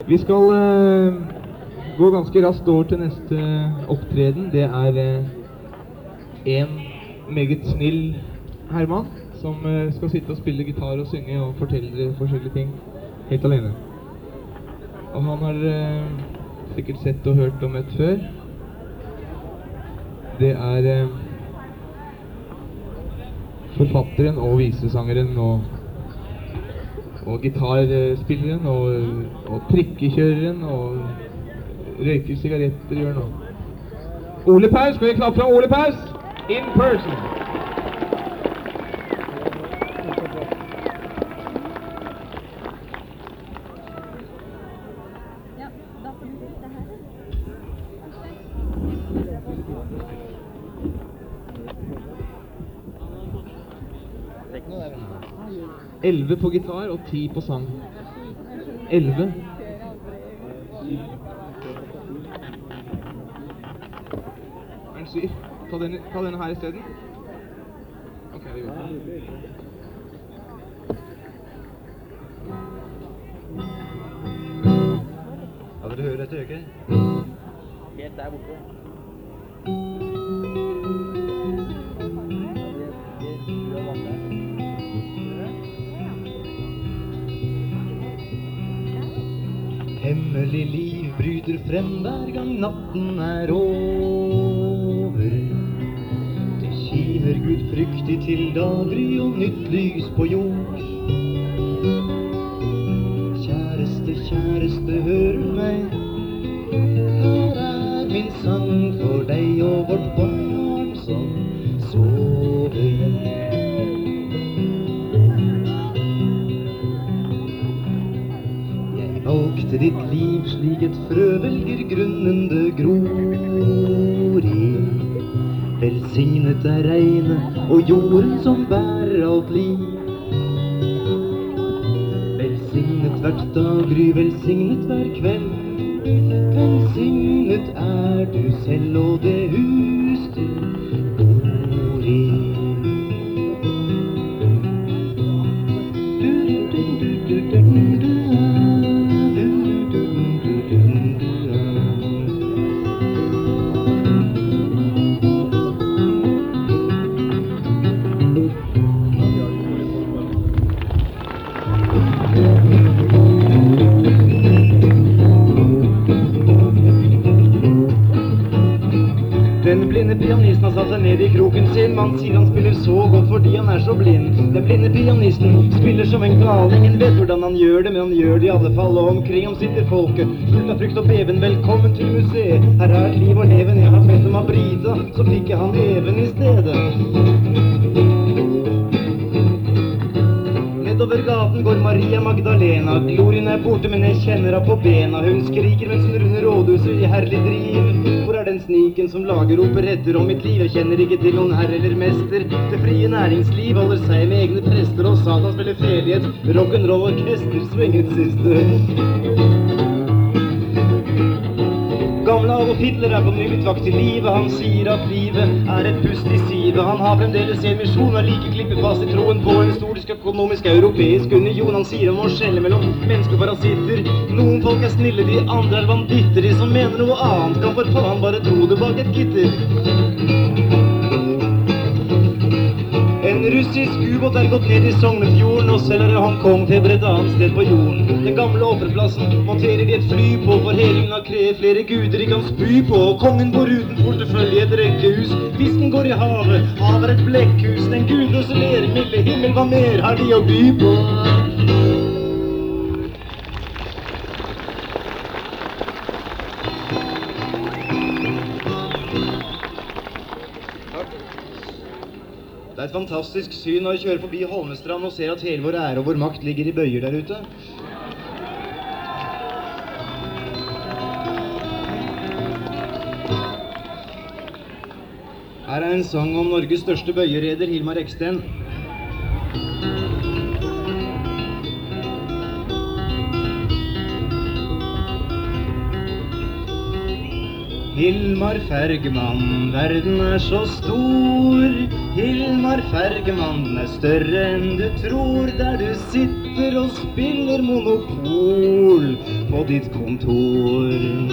Vi skal gå ganske raskt over til neste opptreden. Det en meget snill herremann som skal sitte og spille gitar og synge og fortelle dere forskjellige ting helt alene. Og han har sikkert sett og hørt og møtt før. Det forfatteren og visesangeren og gitarspilleren og trikkekjøreren og røyker sigaretter gjør nå. Ole Paus, skal vi klappe fra Ole Paus? In person. Ja, da får du sitte her. 11 på gitar og 10 på sang. 11. Er den syv? Ta denne her i stedet. Ok, det går. Ja, dere hører etter, ikke? Helt der borte. Hemmelig liv bryter frem hver gang natten over. Det kimer gudfryktig til daggry og nytt lys på jord. Kjæreste, kjæreste, hør meg. Her min sang for deg og vårt barn som sover. Valgte ditt liv slik et frø velger grunnende gror i. Velsignet regnet og jorden som bærer alt liv. Velsignet hvert daggry, velsignet hver kveld. Velsignet du selv og det hus du bor i. Den blinde pianisten har satt seg ned i kroken sin. Man sier han spiller så godt fordi han så blind. Den blinde pianisten spiller som en gal. Ingen vet hvordan han gjør det, men han gjør det i alle fall. Og omkring ham sitter folket, fullt av frykt og beven. Velkommen til museet, her et liv og leven. Jeg har bedt om av Brita, så fikk jeg han even i stedet. Nedover gaten går Maria Magdalena. Glorien borte, men jeg kjenner henne på bena. Hun skriker mens hun runder rådhuset i herlig driv. Hvor den sniken som lager operetter om mitt liv? Jeg kjenner ikke til noen herre eller mester. Det frie næringsliv holder seg med egne prester, og Satan spiller felighet. Rock'n'roll orkester svinger siste. Gamle Adolf Hitler på ny blitt vakt til livet. Han sier at livet et pust i sivet. Han har fremdeles en misjon og like klippet fast i troen på en historisk, økonomisk, europeisk union. Han sier han må skjelle mellom mennesker og parasitter. Noen folk snille, de andre banditter. De som mener noe annet kan for faen bare tro det bak et gitter. En russisk ubåt gått ned i Sognefjorden, og selger Hongkong-feber et annet sted på jorden. Den gamle offerplassen monterer de et fly på, for helingen har krevet flere guder de kan spy på. Kongen går uten portefølje i et rekkehus, fisken går i havet, havet et blekkhus. Den gudløse ler, milde himmel, hva mer har de å by på? Det et fantastisk syn når jeg kjører forbi Holmestrand og ser at hele vår ære og vår makt ligger i bøyer der ute. Her en sang om Norges største bøyereder, Hilmar Eksten. Hilmar Fergemann, verden så stor. Hilmar Fergemann, større enn du tror. Der du sitter sitter og spiller monopol på ditt kontor.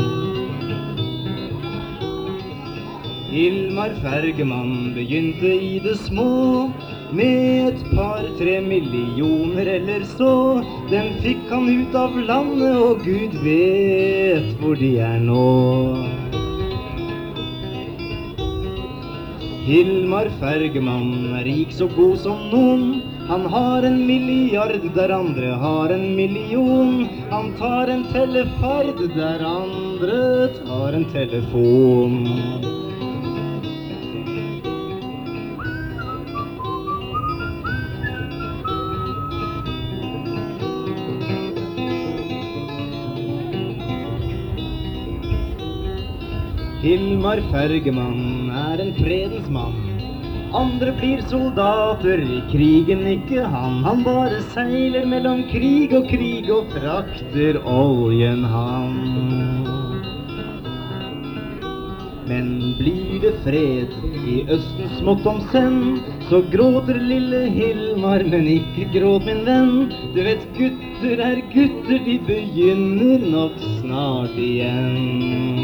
Hilmar Fergemann begynte i det små, med et par-tre millioner eller så. Den fikk han ut av landet, og Gud vet hvor de er nå. Hilmar Fergemann er rik så god som noen. Han har 1 milliard der andre har 1 million. Han tar en teleferd der andre tar en telefon. Hilmar Fergemann er en fredens mann. Andre blir soldater i krigen, ikke han. Han bare seiler mellom krig og frakter oljen han. Men blir det fred i Østen smått om senn, så gråter lille Hilmar, men ikke gråt min venn. Du vet, gutter er gutter, de begynner nok snart igjen.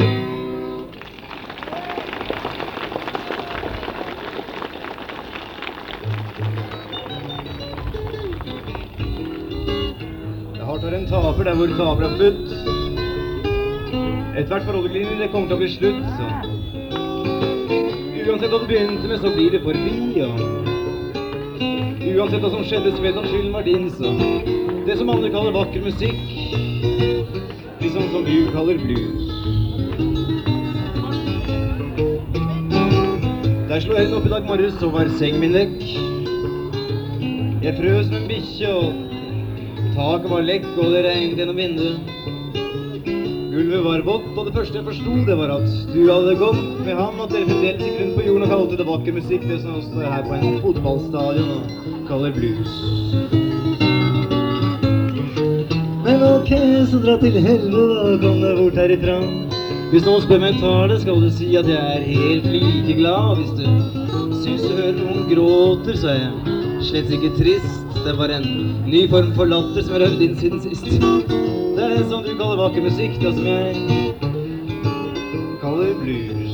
Hardt er en taper der hvor taper er slutt. Et hvert forholdegliner, det kommer til å bli slutt, så. Uansett hva du begynte med, så blir det forbi, og uansett hva som skjedde, så vet han skylden var din, så. Det som andre kaller vakker musikk, liksom som du kaller blues. Der slo jeg opp i dag morges, så var sengen min vekk. Jeg frøs med en bikkje, og taket var lekk, og det regnet gjennom vinduet. Gulvet var vått, og det første jeg forstod, det var at du hadde gått med han, at dere fremdeles gikk rundt på jorden og kalte det vakker musikk, det som også er her på en fotballstadion og kaller blues. Men ok, så dra til helvete, da kom det bort herifra. Hvis noen spør meg en tale, skal du si at jeg er helt like glad. Hvis du synes du hører noen gråter, så er jeg slett ikke trist. Det er bare en ny form for latter som jeg har hørt inn siden sist. Det er som du kaller vakker musikk, det som jeg kaller blues.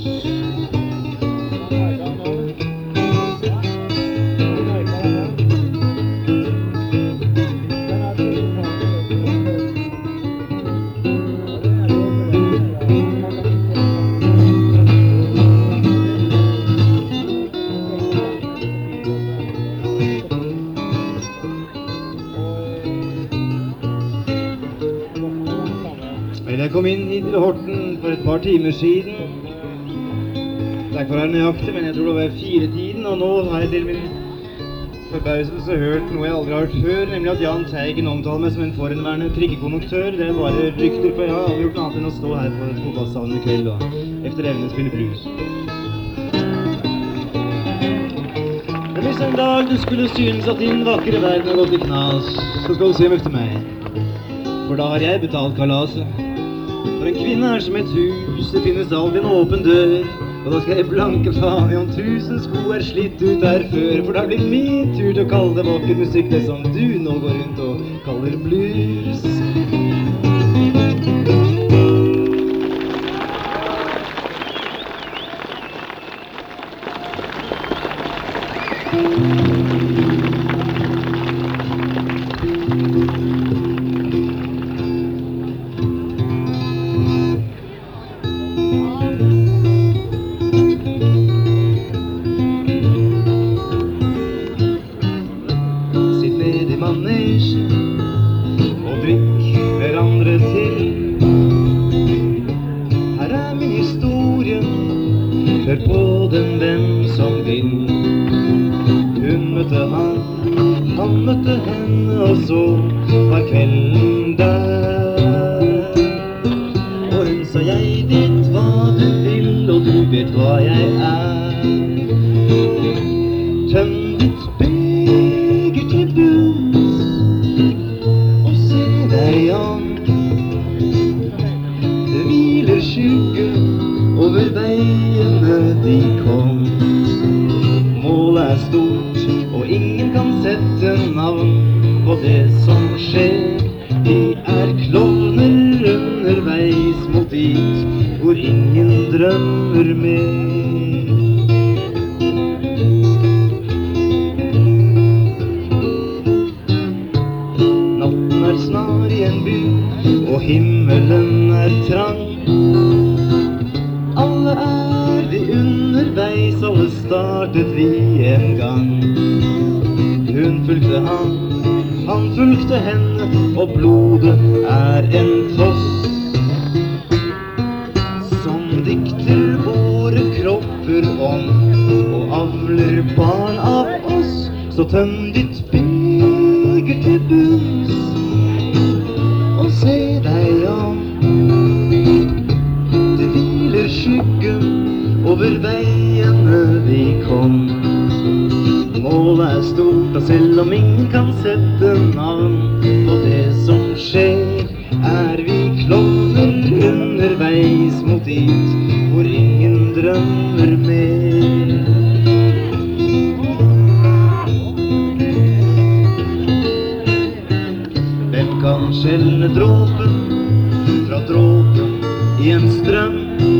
Jeg kom inn hit til Horten for et par timer siden. Derfor er det nøyaktig, men jeg tror det var 4-tiden, og nå har jeg til min forbauselse hørt noe jeg aldri har hørt før, nemlig at Jahn Teigen omtaler meg som en forhenværende trikkekonduktør. Det er bare rykter, for jeg har aldri gjort noe annet enn å stå her på fotballstadion i kveld og efter evne spille blues. Men hvis en dag du skulle synes at din vakre verden har gått i knas, så skal du se om efter meg. For da har jeg betalt kalaset. For en kvinne er som et hus, det finnes alltid en åpen dør. Og da skal jeg blanke faen i om 1000 sko er slitt ut der før. For da blir min tur til å kalle det vakker musikk, det som du nå går rundt og kaller blues. Og drikk hverandre til. Her er min historie, hør på den hvem som vil. Hun møtte han møtte henne, og så var kvelden der. Og hun sa jeg vet hva du vil, og du vet hva jeg er. Tøm ditt beger til bunns, og se deg om. Det hviler skygge over veiene de kom. Målet er stort, og ingen kan sette navn på det drømmer med. Natten er snar i en by, og himmelen er trang. Alle er vi underveis, alle startet vi en gang. Hun fulgte han fulgte henne, og blodet er en foss som dikter våre kropper om, og avler barn av oss. Så tøm ditt beger til bunns, og se deg om. Det hviler skyggen over veiene vi kom. Målet er stort, og selv om ingen kan sette navn på det som skjer, er vi klovner underveis mot dit hvor ingen drømmer mer. Hvem kan skjelne dråpen fra dråpen i en strøm?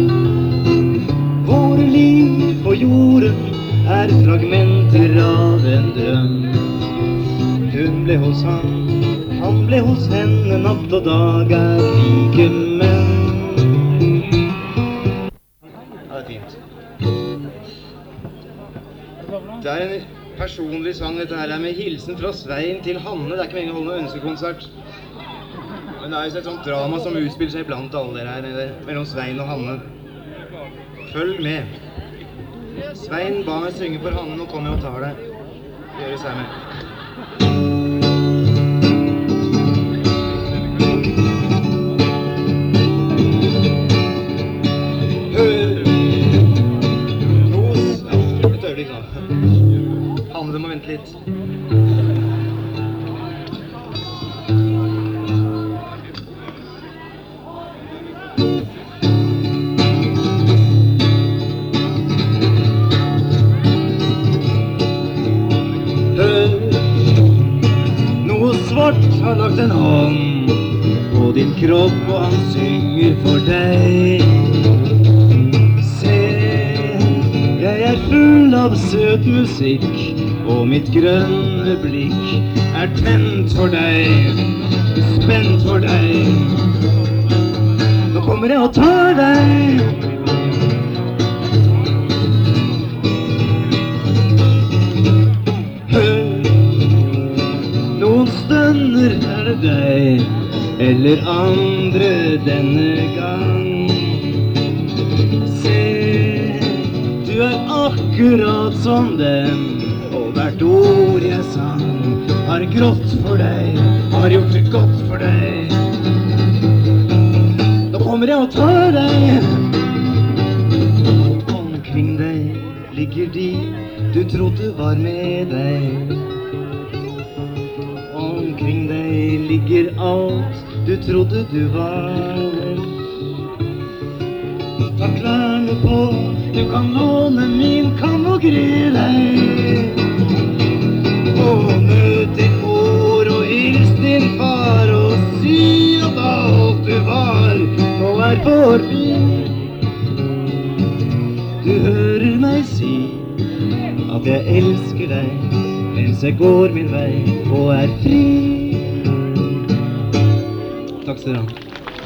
Våre liv på jorden er fragmenter av en drøm. Hun ble hos han ble hos henne, natt og dag er like menn. Ja, det er fint. Det er en personlig sang, dette her er med hilsen fra Svein til Hanne. Det er ikke meningen å holde noen ønskekonsert. Men det er jo et sånt drama som utspiller seg blant alle dere her, mellom Svein og Hanne. Følg med. Svein ba meg synge for Hanne, nå kommer jeg og tar det. Gjør det seg med. Hør! Ros! Ja, et øyeblikk nå. Hanne, du må vente litt. Har lagt en hånd på din kropp, og han synger for deg. Se, jeg er full av søt musikk, og mitt grønne blikk er tent for deg, spent for deg. Nå kommer jeg og tar deg. Er det deg eller andre denne gang? Se, du er akkurat som dem, og hvert ord jeg sang har grått for deg, har gjort det godt for deg. Nå kommer jeg og tar deg. Omkring deg ligger de du trodde var med deg. Omkring deg ligger alt du trodde du var. Ta klærne på, du kan låne min kam og gre deg. Og møt din mor og hils din far, og si at alt du var nå er forbi. Du hører meg si at jeg elsker deg, mens jeg går min vei og er fri. Takk skal dere ha.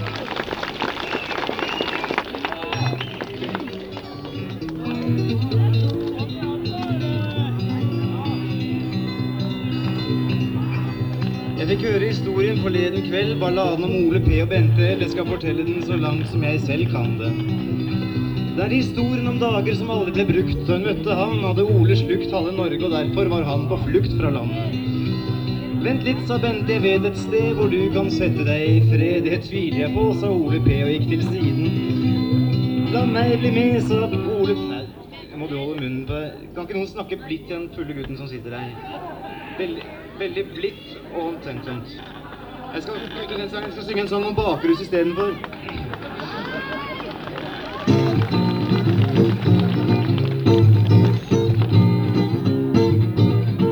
Jeg fikk høre historien forleden kveld, balladen om Ole P. og Bente. Jeg skal fortelle den så langt som jeg selv kan det. Det er historien om dager som aldri ble brukt. Da hun møtte han, hadde Ole slukt halve Norge, og derfor var han på flukt fra landet. Vent litt, sa Bente, jeg vet et sted hvor du kan sette deg i fred. Det tviler jeg på, sa Ole P. og gikk til siden. La meg bli med, sa Ole P. Nei, må du holde munnen på. Kan ikke noen snakke blitt til den fulle gutten som sitter der? Veldig blitt og tenksomt. Jeg skal synge en sang om bakrus i stedet for.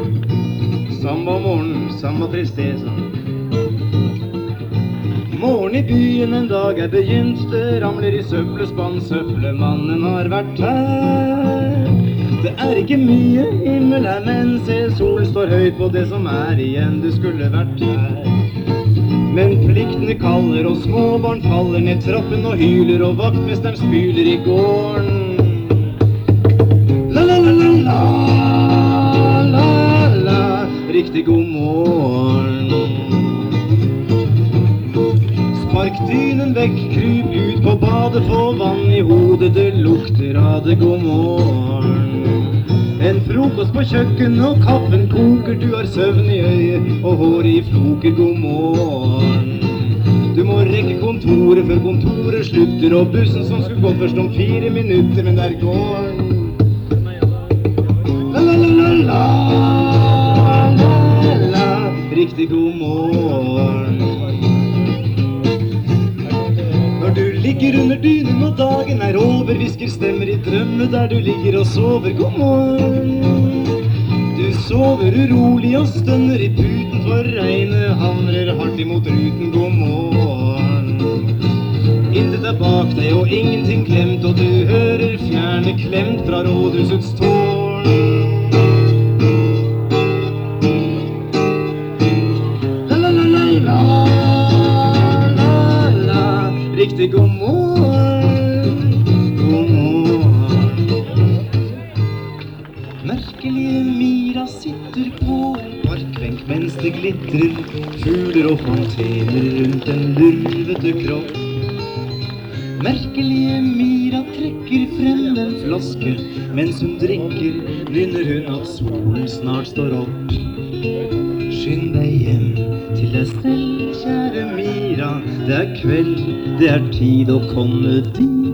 Samba morgen, samba tristeza. Morgen i byen en dag begynt, det ramler i søppelspann, søppelmannen har vært her. Det ikke mye himmel her, men se, solen står høyt på det som igjen, du skulle vært her. Men pliktene kaller, og småbarn faller ned trappen og hyler, og vaktmesteren spyler i gården. La la la la la, la la, riktig god morgen. Spark dynen vekk, kryp ut på badet, få vann i hodet, det lukter av det, god morgen. En frokost på kjøkken og kaffen koker, du har søvn i øyet og hår i floker, god morgen. Du må rekke kontoret før kontoret slutter, og bussen som skulle gå først om 4 minutter, men der går den. La la la la la, la la, riktig god morgen. Når du ligger under dynen og dagen over, hvisker stemmer i drømme der du ligger og sover, god morgen. Du sover urolig og stønner i puten, for regnet hamrer hardt imot ruten, god morgen. Intet bak deg og ingenting glemt, og du hører fjerne klemt fra rådhusets tårn. La la la la la, la la, riktig god morgen, god morgen. Merkelige Mira sitter på en parkbenk mens det glitrer fugler og fontener rundt en lurvete kropp. Merkelige Mira trekker frem en flaske, mens hun drikker, nynner hun at solen snart står opp. Skynd deg hjem til deg selv, kjære Mira, det kveld, det tid å komme dit.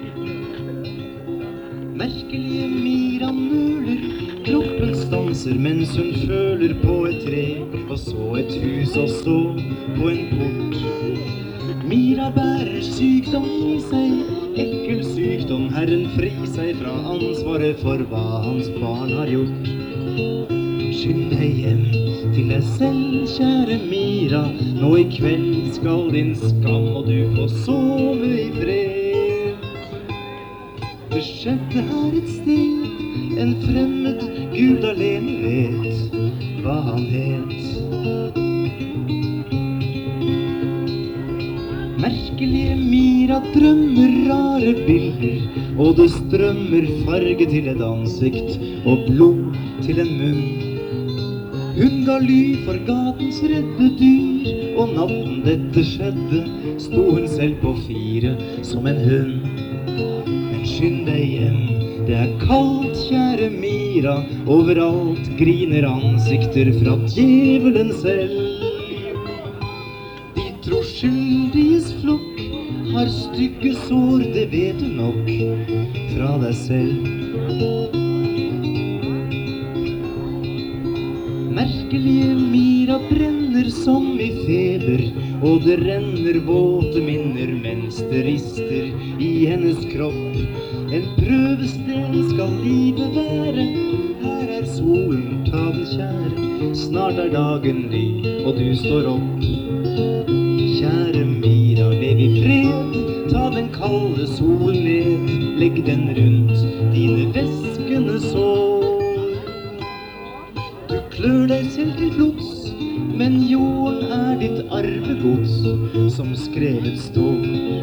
Merkelige Mira nøler, kroppen stanser mens hun føler på et tre, og så et hus og så på en port. Mira bærer sykdom i seg, ekkel sykdom, Herren fri seg fra ansvaret for hva hans barn har gjort. Skynd deg hjem til deg selv, kjære Mira, nå i kveld skal din skam og du få sove i fred. Det skjedde her et sted, en fremmed Gud alene vet hva han het. Merkelige Mira drømmer rare bilder, og det strømmer farge til et ansikt og blod til en munn. Hun ga ly for gatens redde dyr, og natten dette skjedde sto hun selv på 4 som en hund. Men skynd deg hjem, det kaldt, kjære Mira, overalt griner ansikter fra djevelen selv. De troskyldiges flokk har stygge sår, det vet du nok fra deg selv. Merkelige Mira brenner som i feber, og det renner våte minner mens det rister i hennes kropp. En prøvesten skal livet være, her solen, ta den kjære, snart dagen ny, og du står opp. Kjære Mira, lev i fred, ta den kalde solen ned, legg den rundt dine væskende sår. Du klør deg selv til blods, men jorden ditt arvegods, som skrevet står.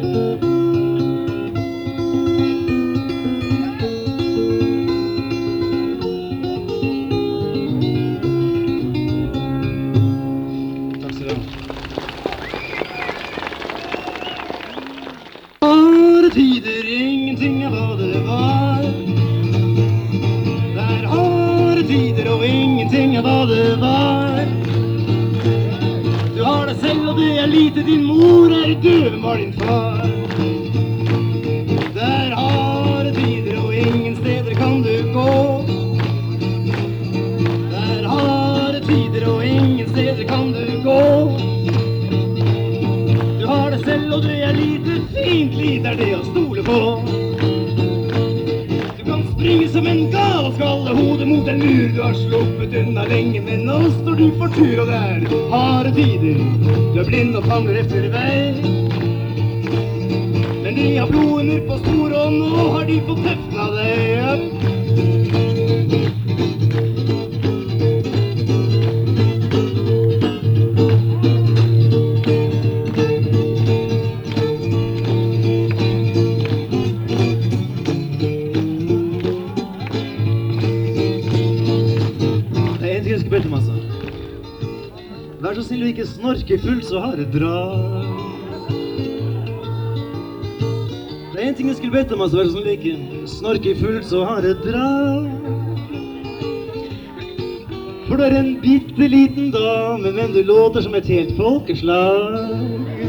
Tider, ingenting hva det var. Der harde tider og ingenting hva det var. Du har deg selv og det lite, din mor død, var din far. Der harde tider og ingen steder kan du gå. Der harde tider og ingen steder kan du gå. Du har deg selv og det lite, fint lite det å stole på. Du kan springe som en gal og skalle hodet mot en mur. Du har sluppet unna lenge, men nå står du for tur, og det harde tider. Du blind og famler efter vei. har blodet på store, og nå har de fått teften av det. Vær så snill og ikke snorke fullt, så har det dra. Det en ting jeg skulle bedt om, altså, vær så snill og ikke snorke fullt, så har det dra. For du en bitteliten dame, men du låter som et helt folkeslag.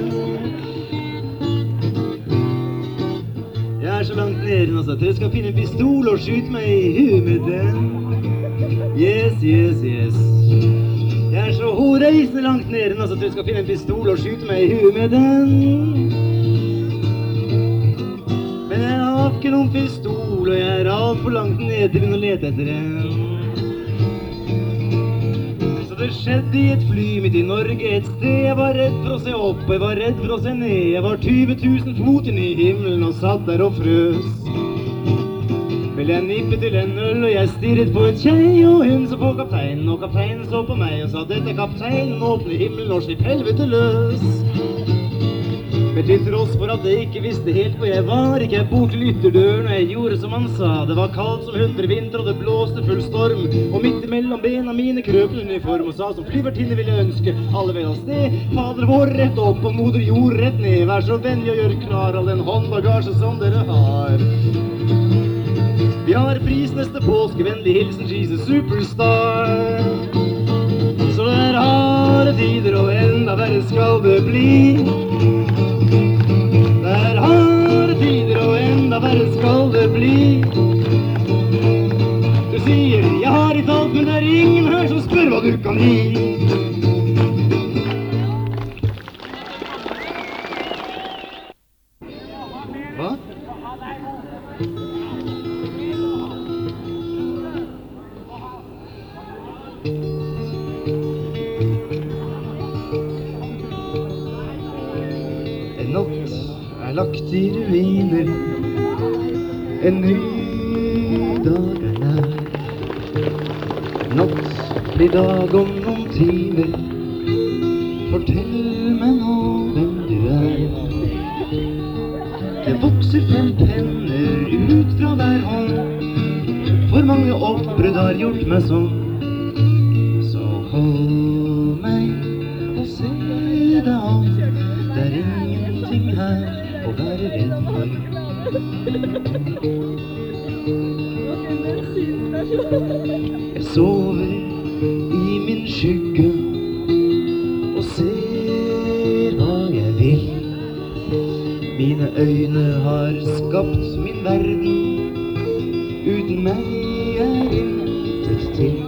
Jeg så langt nede, altså, at dere skal finne en pistol og skyte meg i huet med den. Yes. Jeg så horeisende langt nede, altså, at dere skal finne en pistol og skyte meg i huet med den. Men jeg har ikke noen pistol, og jeg alt for langt nede til å lete etter en. Så det skjedde i et fly midt i Norge et sted. Jeg var redd for å se opp, og jeg var redd for å se ned. Jeg var 20 000 fot inn i himmelen og satt der og frøs. Vel, jeg nippet til en øl, og jeg stirret på en tjei, og hun så på kapteinen, og kapteinen så på meg og sa: dette kapteinen, åpne himmelen og slipp helvete løs. Men til tross for at jeg ikke visste helt hvor jeg var, gikk jeg bort til ytterdøren, og jeg gjorde som han sa. Det var kaldt som 100 vinter, og det blåste full storm, og midt imellom bena mine krøp en uniform, og sa som flyvertinne ville ønske alle vel av sted. Fader vår rett opp, og moder jord rett ned, vær så vennlig å gjøre klar all den håndbagasje som dere har. Vi har pris neste påske, vennlig hilsen Jesus Superstar. Så det harde tider, og enda verre skal det bli. Det harde tider, og enda verre skal det bli. Du sier, jeg har ikke alt, men det ingen her som spør hva du kan gi. Hva? En natt lagt i ruiner, en ny dag nær. Natt blir dag om noen timer, fortell meg nå hvem du Det vokser 5 penner ut fra hver hånd, for mange oppbrudd har gjort meg sånn. Så hold meg og se deg om, det ingenting her å være redd for. Jeg sover i min skygge og ser hva jeg vil. Mine øyne har skapt min verden, uten meg intet til.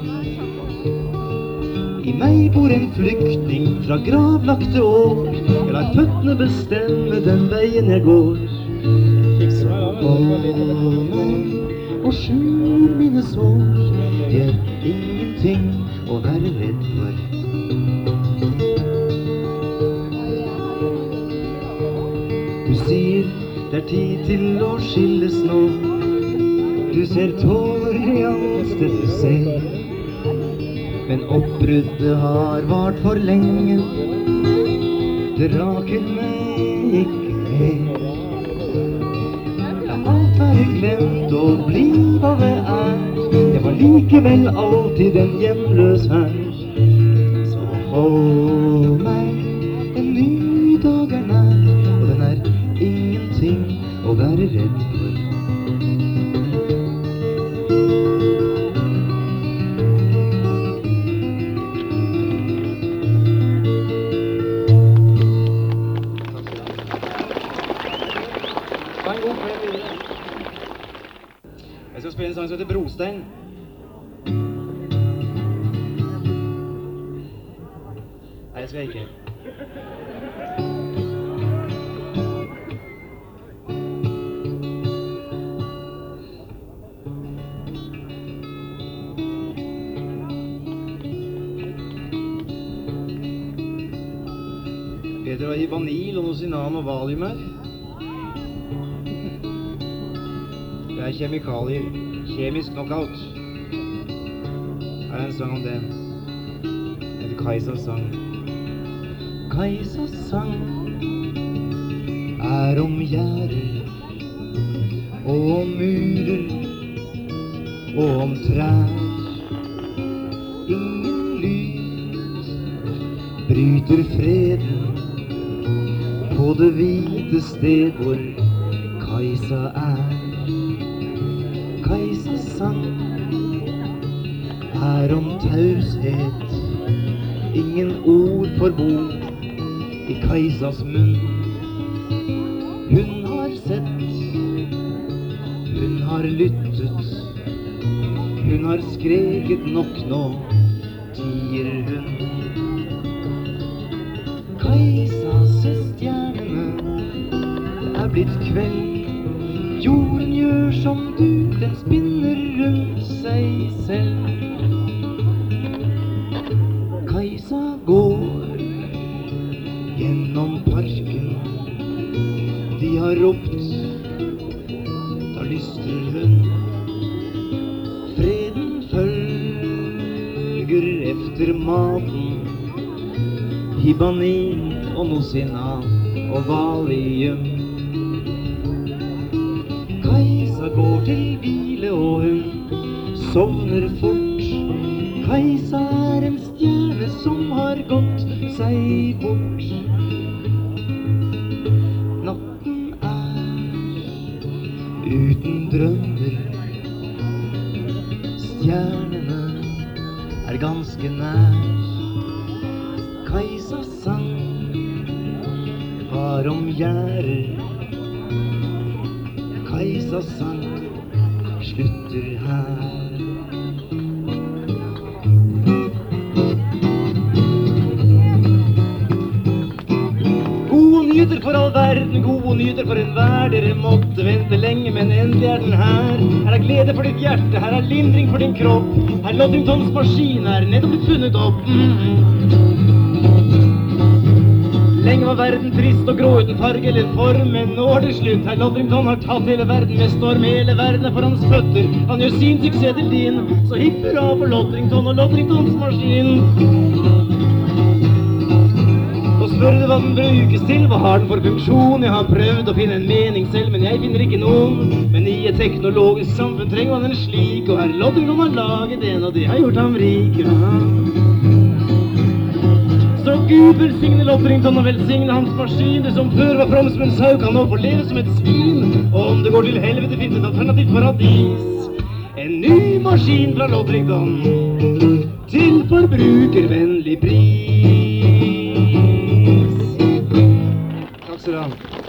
I meg bor en flyktning fra gravlagte år. Jeg lar føttene bestemme den veien jeg går. Så hold meg og skjul mine sår. Det ingenting å være redd for. Du sier det tid til å skilles nå. Du ser tårer i alt det du ser. Men oppbruddet har vart for lenge. Det raker meg ikke mer. La alt være glemt og bli hva det Jeg var likevel alltid en hjemløs her. Så hold meg, en ny dag nær, og den ingenting å være redd for. Jeg skal spille en sang som heter Brostein. Nei, jeg skal ikke. Bedre å gi vanil og noe Sinan og valium her. Det er kjemikalier, kjemisk knockout. Her er en sang om det. Det heter Kajsas sang. Kajsas sang er om gjerder og om murer og om trær. Ingen lyd bryter freden på det hvite sted hvor Kajsa er. Kajsas sang er om taushet. Ingen ord får bo i Kajsas munn. Hun har sett, hun har lyttet, hun har skreket nok nå, tier hun. Kajsa, se stjernene, det er blitt kveld. Jorden gjør som du, den spinner rundt seg selv. Kajsa går gjennom parken. De har ropt, da lystrer hun. Freden følger efter maten. Hibanin og nosinat og valium. Kajsa går til hvile og hun sovner fort. Kajsa er en stjerne som har gått seg bort. Natten er uten drømmer. Stjernene er ganske nær. Kajsas sang var om gjerder. Kajsas sang slutter her. Gode nyheter for all verden, gode nyheter for enhver. Dere måtte vente lenge, men endelig er den her. Her er glede for ditt hjerte, her er lindring for din kropp. Her Loddingtons maskin er nettopp blitt funnet opp. Lenge var verden trist og grå uten farge eller form, men nå er det slutt. Her Loddington har tatt hele verden med storm. Hele verden er for hans føtter. Han gjør sin suksess til din. Så hipp hurra for Loddington og Loddingtons maskin. Og spør du hva den brukes til, hva har den for funksjon? Jeg har prøvd å finne en mening selv, men jeg finner ikke noen. Men i et teknologisk samfunn trenger man en slik, og her Loddington har laget en, og det har gjort ham rik. Så Gud velsigne Loddington og velsigne hans maskin. Det som før var from som en sau kan nå få leve som et svin. Og om det går til helvete finnes et alternativt paradis. En ny maskin fra Loddington til forbrukervennlig pris. Takk skal du ha.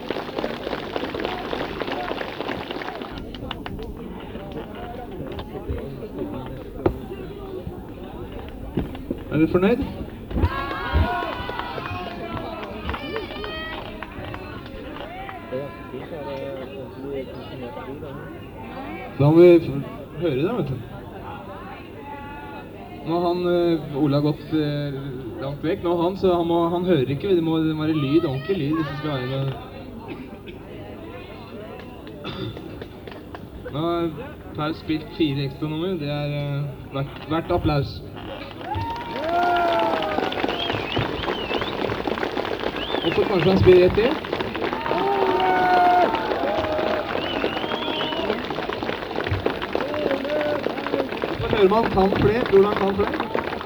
Er du fornøyd? Da må vi høre det, vet du. Nå har Ola gått langt vekk, nå så han hører ikke, det må være lyd, ordentlig lyd, hvis det skal være noe. Nå har Per spilt 4 ekstra nummer, det er verdt applaus. Og så kanskje han spiller et til. Hører man kan flere, tror han kan flere?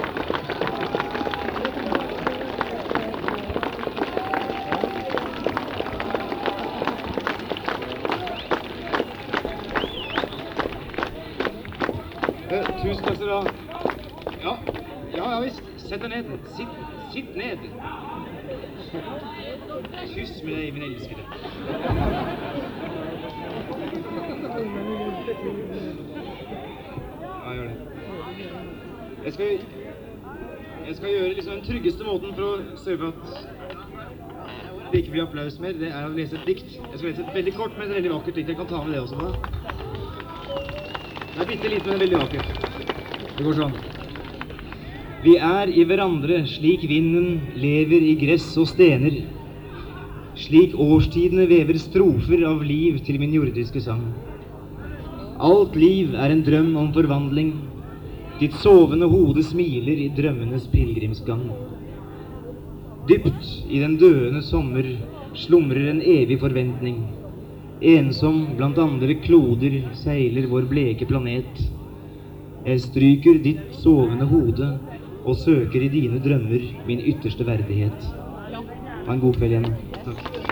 Tusen takk skal du ha. Ja visst. Sett deg ned. Sitt ned. Kyss med deg, min elskede. Ja, gjør det. Jeg skal gjøre liksom den tryggeste måten for å sørge for at det ikke blir applaus mer. Det er å lese et dikt. Jeg skal lese et veldig kort, men et veldig vakkert dikt. Jeg kan ta med det også da. Det er bitte lite, men veldig vakkert. Det går sånn. Vi er i hverandre slik vinden lever i gress og stener. Slik årstidene vever strofer av liv til min jordiske sang. Alt liv er en drøm om forvandling. Ditt sovende hode smiler i drømmenes pilgrimsgang. Dypt i den døende sommer slumrer en evig forventning. Ensom blant andre kloder seiler vår bleke planet. Jeg stryker ditt sovende hode og søker i dine drømmer min ytterste verdighet. Ha en god kveld igjen. Takk.